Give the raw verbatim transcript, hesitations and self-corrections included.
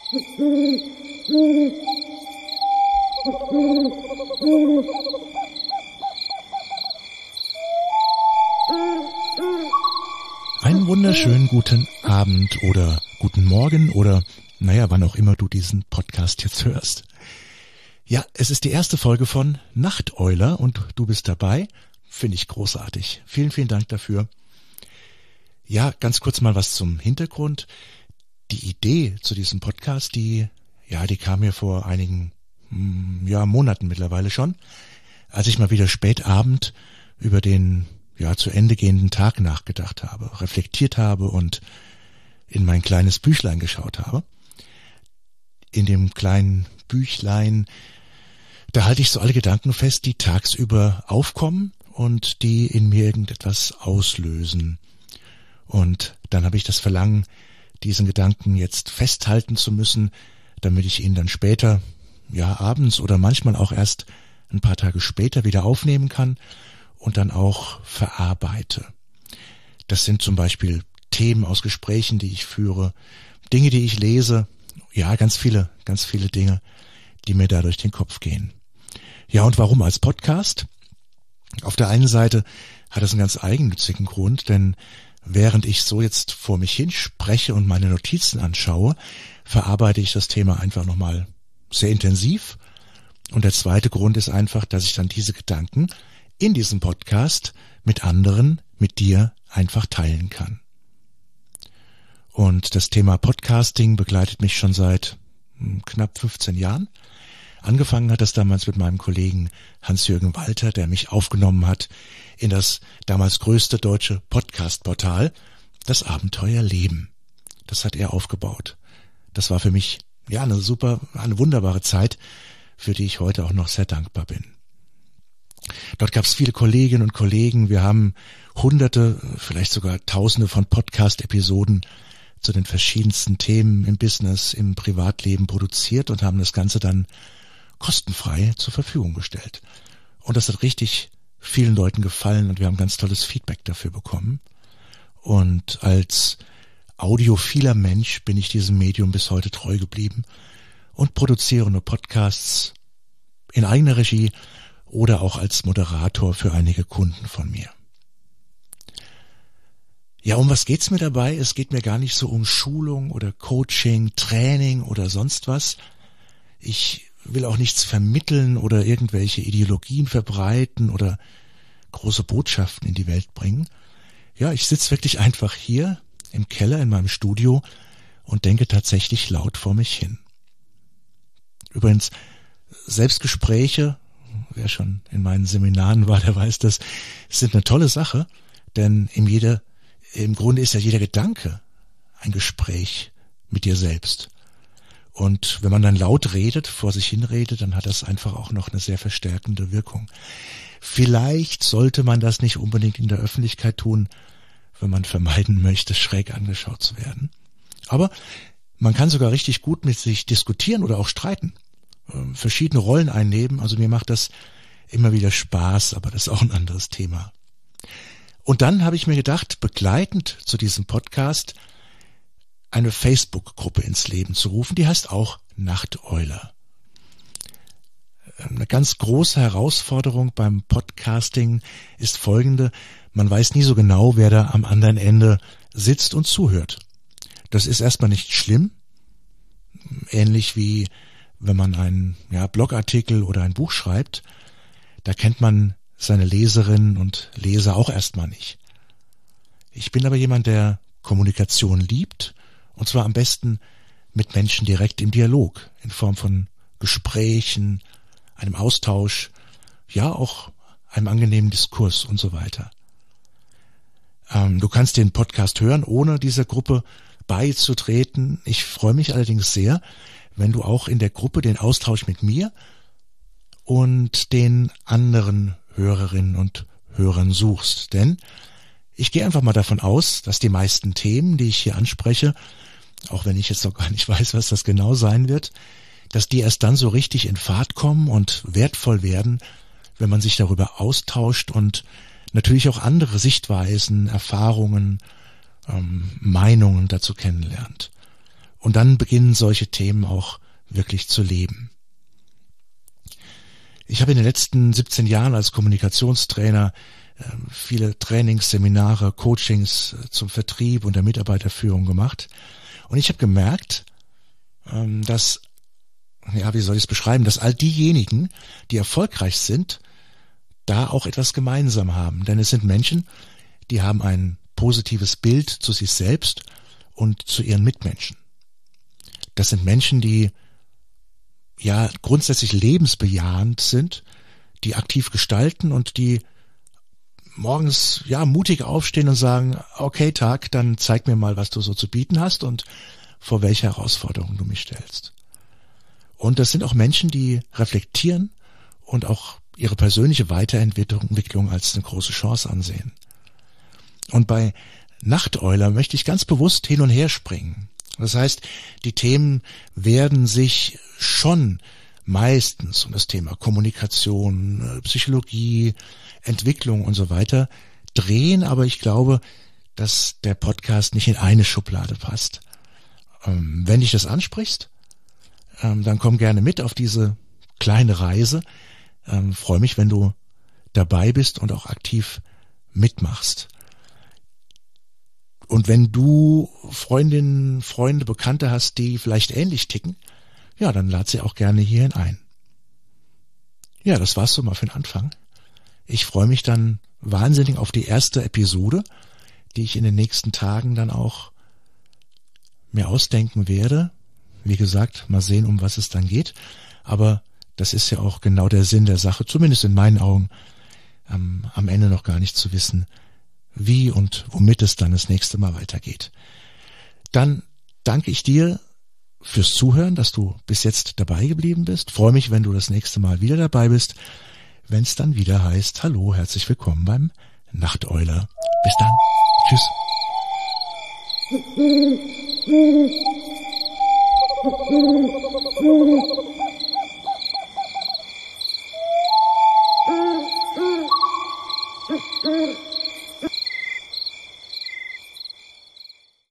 Einen wunderschönen guten Abend oder guten Morgen oder naja, wann auch immer du diesen Podcast jetzt hörst. Ja, es ist die erste Folge von Nachteuler und du bist dabei. Finde ich großartig. Vielen, vielen Dank dafür. Ja, ganz kurz mal was zum Hintergrund. Die Idee zu diesem Podcast, die, ja, die kam mir vor einigen, ja, Monaten mittlerweile schon, als ich mal wieder spät Abend über den, ja, zu Ende gehenden Tag nachgedacht habe, reflektiert habe und in mein kleines Büchlein geschaut habe. In dem kleinen Büchlein, da halte ich so alle Gedanken fest, die tagsüber aufkommen und die in mir irgendetwas auslösen. Und dann habe ich das Verlangen, diesen Gedanken jetzt festhalten zu müssen, damit ich ihn dann später, ja abends oder manchmal auch erst ein paar Tage später wieder aufnehmen kann und dann auch verarbeite. Das sind zum Beispiel Themen aus Gesprächen, die ich führe, Dinge, die ich lese, ja ganz viele, ganz viele Dinge, die mir da durch den Kopf gehen. Ja, und warum als Podcast? Auf der einen Seite hat es einen ganz eigennützigen Grund, denn während ich so jetzt vor mich hin spreche und meine Notizen anschaue, verarbeite ich das Thema einfach nochmal sehr intensiv. Und der zweite Grund ist einfach, dass ich dann diese Gedanken in diesem Podcast mit anderen, mit dir einfach teilen kann. Und das Thema Podcasting begleitet mich schon seit knapp fünfzehn Jahren. Angefangen hat es damals mit meinem Kollegen Hans-Jürgen Walter, der mich aufgenommen hat in das damals größte deutsche Podcast-Portal, das Abenteuer Leben. Das hat er aufgebaut. Das war für mich ja eine super, eine wunderbare Zeit, für die ich heute auch noch sehr dankbar bin. Dort gab es viele Kolleginnen und Kollegen. Wir haben hunderte, vielleicht sogar tausende von Podcast-Episoden zu den verschiedensten Themen im Business, im Privatleben produziert und haben das Ganze dann kostenfrei zur Verfügung gestellt. Und das hat richtig vielen Leuten gefallen und wir haben ganz tolles Feedback dafür bekommen. Und als audiophiler Mensch bin ich diesem Medium bis heute treu geblieben und produziere nur Podcasts in eigener Regie oder auch als Moderator für einige Kunden von mir. Ja, um was geht's mir dabei? Es geht mir gar nicht so um Schulung oder Coaching, Training oder sonst was. Ich will auch nichts vermitteln oder irgendwelche Ideologien verbreiten oder große Botschaften in die Welt bringen. Ja, ich sitze wirklich einfach hier im Keller in meinem Studio und denke tatsächlich laut vor mich hin. Übrigens, Selbstgespräche, wer schon in meinen Seminaren war, der weiß das, sind eine tolle Sache, denn im, jeder, im Grunde ist ja jeder Gedanke ein Gespräch mit dir selbst. Und wenn man dann laut redet, vor sich hin redet, dann hat das einfach auch noch eine sehr verstärkende Wirkung. Vielleicht sollte man das nicht unbedingt in der Öffentlichkeit tun, wenn man vermeiden möchte, schräg angeschaut zu werden. Aber man kann sogar richtig gut mit sich diskutieren oder auch streiten, verschiedene Rollen einnehmen. Also mir macht das immer wieder Spaß, aber das ist auch ein anderes Thema. Und dann habe ich mir gedacht, begleitend zu diesem Podcast eine Facebook-Gruppe ins Leben zu rufen, die heißt auch Nachteuler. Eine ganz große Herausforderung beim Podcasting ist folgende: Man weiß nie so genau, wer da am anderen Ende sitzt und zuhört. Das ist erstmal nicht schlimm, ähnlich wie wenn man einen ja, Blogartikel oder ein Buch schreibt, da kennt man seine Leserinnen und Leser auch erstmal nicht. Ich bin aber jemand, der Kommunikation liebt, und zwar am besten mit Menschen direkt im Dialog, in Form von Gesprächen, einem Austausch, ja auch einem angenehmen Diskurs und so weiter. Ähm, du kannst den Podcast hören, ohne dieser Gruppe beizutreten. Ich freue mich allerdings sehr, wenn du auch in der Gruppe den Austausch mit mir und den anderen Hörerinnen und Hörern suchst. Denn ich gehe einfach mal davon aus, dass die meisten Themen, die ich hier anspreche, auch wenn ich jetzt noch gar nicht weiß, was das genau sein wird, dass die erst dann so richtig in Fahrt kommen und wertvoll werden, wenn man sich darüber austauscht und natürlich auch andere Sichtweisen, Erfahrungen, ähm, Meinungen dazu kennenlernt. Und dann beginnen solche Themen auch wirklich zu leben. Ich habe in den letzten siebzehn Jahren als Kommunikationstrainer äh, viele Trainings, Seminare, Coachings äh, zum Vertrieb und der Mitarbeiterführung gemacht. Und ich habe gemerkt, ähm, dass, ja, wie soll ich es beschreiben, dass all diejenigen, die erfolgreich sind, da auch etwas gemeinsam haben. Denn es sind Menschen, die haben ein positives Bild zu sich selbst und zu ihren Mitmenschen. Das sind Menschen, die ja grundsätzlich lebensbejahend sind, die aktiv gestalten und die morgens ja mutig aufstehen und sagen, okay Tag, dann zeig mir mal, was du so zu bieten hast und vor welche Herausforderungen du mich stellst. Und das sind auch Menschen, die reflektieren und auch ihre persönliche Weiterentwicklung als eine große Chance ansehen. Und bei Nachteuler möchte ich ganz bewusst hin und her springen. Das heißt, die Themen werden sich schon meistens um das Thema Kommunikation, Psychologie, Entwicklung und so weiter drehen, aber ich glaube, dass der Podcast nicht in eine Schublade passt. Ähm, wenn dich das ansprichst, ähm, dann komm gerne mit auf diese kleine Reise. Ähm, freue mich, wenn du dabei bist und auch aktiv mitmachst. Und wenn du Freundinnen, Freunde, Bekannte hast, die vielleicht ähnlich ticken, ja, dann lad sie auch gerne hierhin ein. Ja, das war's so mal für den Anfang. Ich freue mich dann wahnsinnig auf die erste Episode, die ich in den nächsten Tagen dann auch mir ausdenken werde. Wie gesagt, mal sehen, um was es dann geht. Aber das ist ja auch genau der Sinn der Sache, zumindest in meinen Augen, ähm, am Ende noch gar nicht zu wissen, wie und womit es dann das nächste Mal weitergeht. Dann danke ich dir fürs Zuhören, dass du bis jetzt dabei geblieben bist. Freue mich, wenn du das nächste Mal wieder dabei bist, wenn es dann wieder heißt, hallo, herzlich willkommen beim Nachteuler. Bis dann. Tschüss. Mm-hmm.